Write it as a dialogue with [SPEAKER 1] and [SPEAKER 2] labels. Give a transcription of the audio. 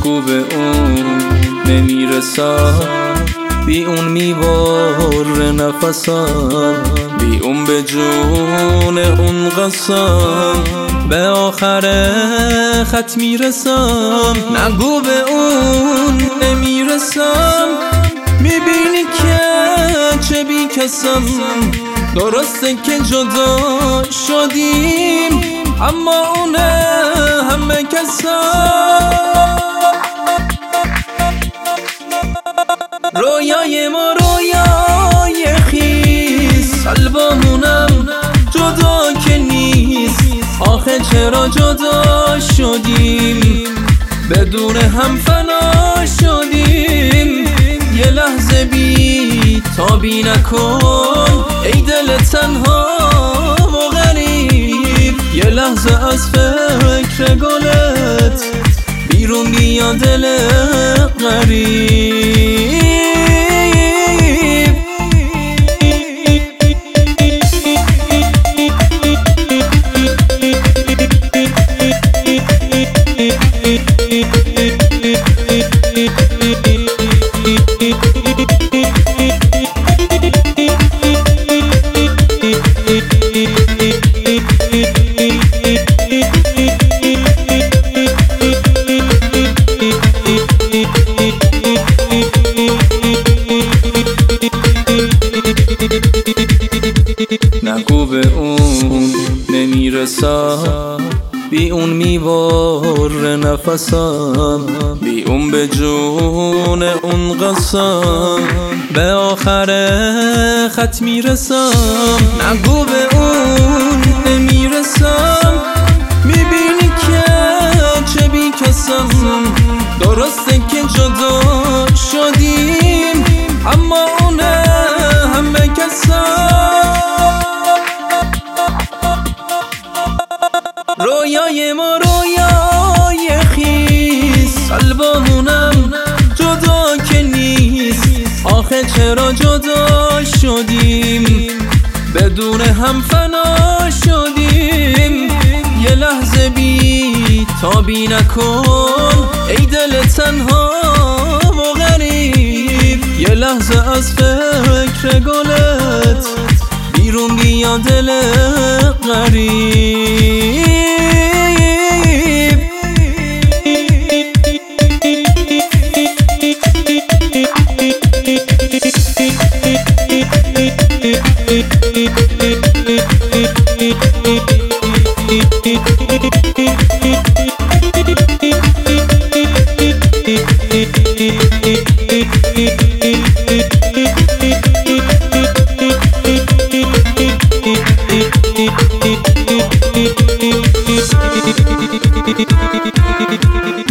[SPEAKER 1] نگو به اون نمیرسم، بی اون میباره نفسم، بی اون به جون اون قسم به آخر خط میرسم. نگو به اون نمیرسم، میبینی که چه بی کسم. درسته که جدا شدیم اما اونه همه کسم. رویای ما رویای خیس، قلبمونم جدا که نیست. آخه چرا جدا شدیم، بدون هم فنا شدیم. یه لحظه بی تابی نکن ای دل تنها و غریب. یه لحظه از فکر گلت بیرون بیا دل غریب. نگو به اون نمیرسم، بی اون میباره نفسم، بی اون به جون اون قسم به آخر خط میرسم. نگو به اون نمیرسم، میبینی که چه بی کسم. درسته که جدا شدیم اما اونه همه کسم. رویای ما رویای خیس، قلبمونم جدا که نیست. آخه چرا جدا شدیم، بدون هم فنا شدیم. یه لحظه بی تابی نکن ای دل تنها و غریب. یه لحظه از فکر گلت بیرون بیا دل غریب.
[SPEAKER 2] Thank you.